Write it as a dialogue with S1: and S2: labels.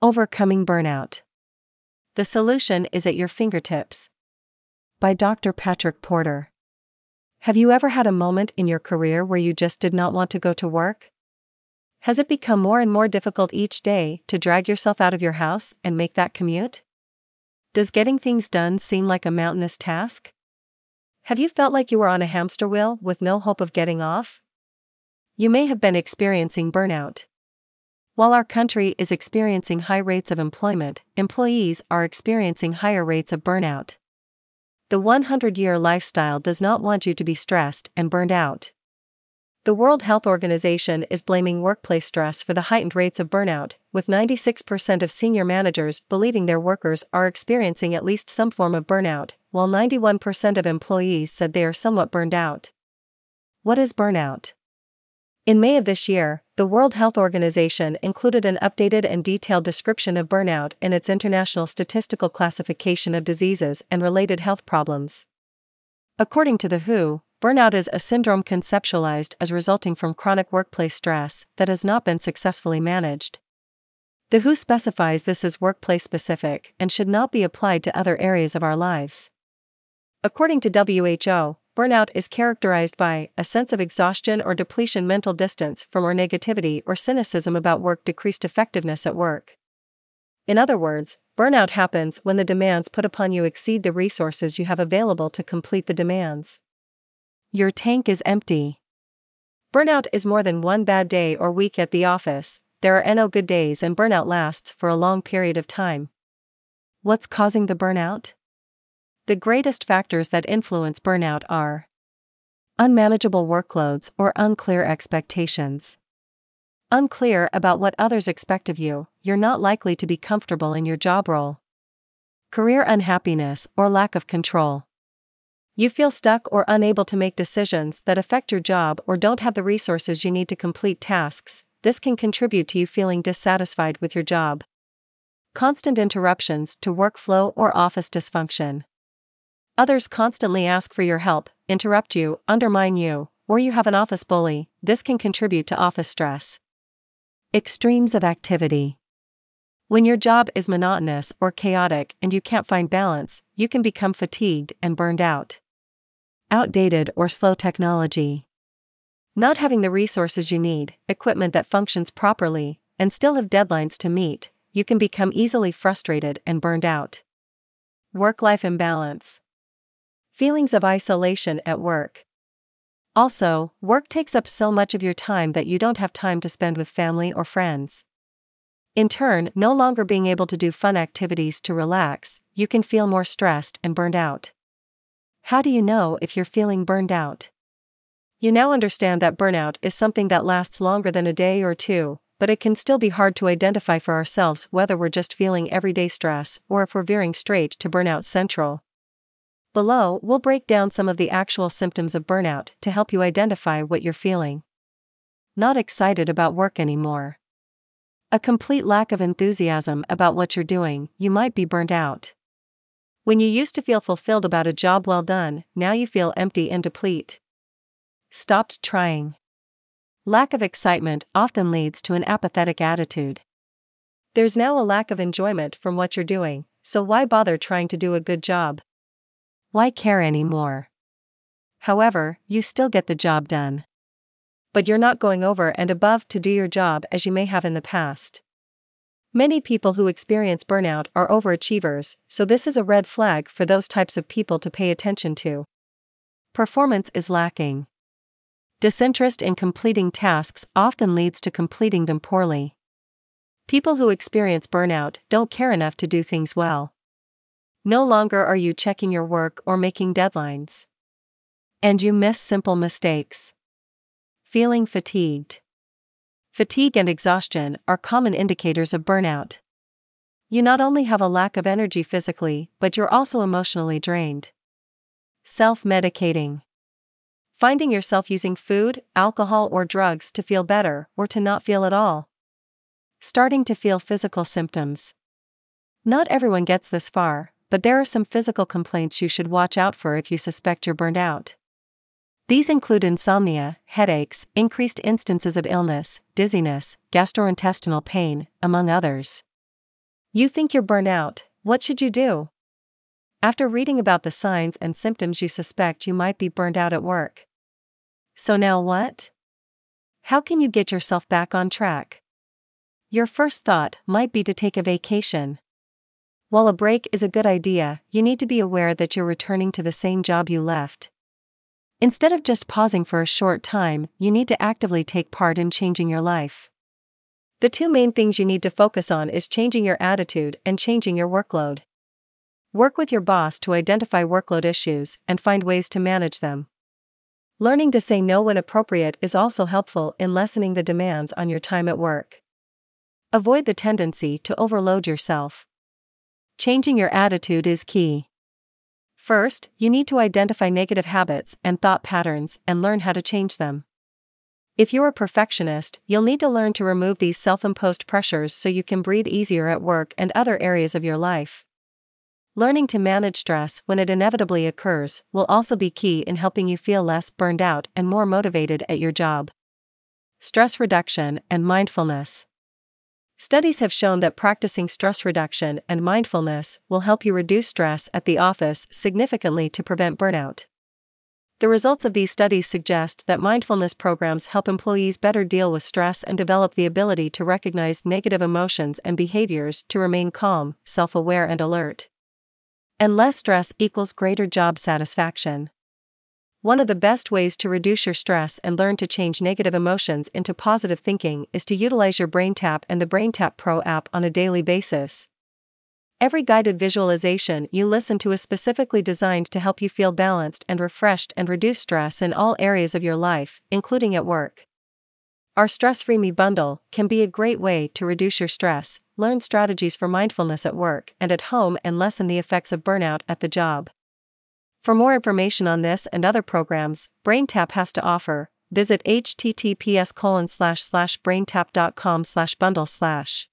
S1: Overcoming Burnout. The solution is at your fingertips. By Dr. Patrick Porter. Have you ever had a moment in your career where you just did not want to go to work? Has it become more and more difficult each day to drag yourself out of your house and make that commute? Does getting things done seem like a mountainous task? Have you felt like you were on a hamster wheel with no hope of getting off? You may have been experiencing burnout. While our country is experiencing high rates of employment, employees are experiencing higher rates of burnout. The 100-year lifestyle does not want you to be stressed and burned out. The World Health Organization is blaming workplace stress for the heightened rates of burnout, with 96% of senior managers believing their workers are experiencing at least some form of burnout, while 91% of employees said they are somewhat burned out. What is burnout? In May of this year, the World Health Organization included an updated and detailed description of burnout in its International Statistical Classification of Diseases and Related Health Problems. According to the WHO, burnout is a syndrome conceptualized as resulting from chronic workplace stress that has not been successfully managed. The WHO specifies this as workplace-specific and should not be applied to other areas of our lives. According to WHO, burnout is characterized by a sense of exhaustion or depletion, mental distance from or negativity or cynicism about work, decreased effectiveness at work. In other words, burnout happens when the demands put upon you exceed the resources you have available to complete the demands. Your tank is empty. Burnout is more than one bad day or week at the office. There are no good days, and burnout lasts for a long period of time. What's causing the burnout? The greatest factors that influence burnout are unmanageable workloads or unclear expectations. Unclear about what others expect of you, you're not likely to be comfortable in your job role. Career unhappiness or lack of control. You feel stuck or unable to make decisions that affect your job or don't have the resources you need to complete tasks. This can contribute to you feeling dissatisfied with your job. Constant interruptions to workflow or office dysfunction. Others constantly ask for your help, interrupt you, undermine you, or you have an office bully. This can contribute to office stress. Extremes of activity. When your job is monotonous or chaotic and you can't find balance, you can become fatigued and burned out. Outdated or slow technology. Not having the resources you need, equipment that functions properly, and still have deadlines to meet, you can become easily frustrated and burned out. Work-life imbalance. Feelings of isolation at work. Also, work takes up so much of your time that you don't have time to spend with family or friends. In turn, no longer being able to do fun activities to relax, you can feel more stressed and burned out. How do you know if you're feeling burned out? You now understand that burnout is something that lasts longer than a day or two, but it can still be hard to identify for ourselves whether we're just feeling everyday stress or if we're veering straight to burnout central. Below, we'll break down some of the actual symptoms of burnout to help you identify what you're feeling. Not excited about work anymore. A complete lack of enthusiasm about what you're doing, you might be burnt out. When you used to feel fulfilled about a job well done, now you feel empty and deplete. Stopped trying. Lack of excitement often leads to an apathetic attitude. There's now a lack of enjoyment from what you're doing, so why bother trying to do a good job? Why care anymore? However, you still get the job done. But you're not going over and above to do your job as you may have in the past. Many people who experience burnout are overachievers, so this is a red flag for those types of people to pay attention to. Performance is lacking. Disinterest in completing tasks often leads to completing them poorly. People who experience burnout don't care enough to do things well. No longer are you checking your work or making deadlines. And you miss simple mistakes. Feeling fatigued. Fatigue and exhaustion are common indicators of burnout. You not only have a lack of energy physically, but you're also emotionally drained. Self-medicating. Finding yourself using food, alcohol, or drugs to feel better or to not feel at all. Starting to feel physical symptoms. Not everyone gets this far, but there are some physical complaints you should watch out for if you suspect you're burned out. These include insomnia, headaches, increased instances of illness, dizziness, gastrointestinal pain, among others. You think you're burnt out, what should you do? After reading about the signs and symptoms, you suspect you might be burned out at work. So now what? How can you get yourself back on track? Your first thought might be to take a vacation. While a break is a good idea, you need to be aware that you're returning to the same job you left. Instead of just pausing for a short time, you need to actively take part in changing your life. The two main things you need to focus on is changing your attitude and changing your workload. Work with your boss to identify workload issues and find ways to manage them. Learning to say no when appropriate is also helpful in lessening the demands on your time at work. Avoid the tendency to overload yourself. Changing your attitude is key. First, you need to identify negative habits and thought patterns and learn how to change them. If you're a perfectionist, you'll need to learn to remove these self-imposed pressures so you can breathe easier at work and other areas of your life. Learning to manage stress when it inevitably occurs will also be key in helping you feel less burned out and more motivated at your job. Stress reduction and mindfulness. Studies have shown that practicing stress reduction and mindfulness will help you reduce stress at the office significantly to prevent burnout. The results of these studies suggest that mindfulness programs help employees better deal with stress and develop the ability to recognize negative emotions and behaviors to remain calm, self-aware, and alert. And less stress equals greater job satisfaction. One of the best ways to reduce your stress and learn to change negative emotions into positive thinking is to utilize your BrainTap and the BrainTap Pro app on a daily basis. Every guided visualization you listen to is specifically designed to help you feel balanced and refreshed and reduce stress in all areas of your life, including at work. Our Stress-Free Me bundle can be a great way to reduce your stress, learn strategies for mindfulness at work and at home, and lessen the effects of burnout at the job. For more information on this and other programs BrainTap has to offer, visit https://braintap.com/bundle/.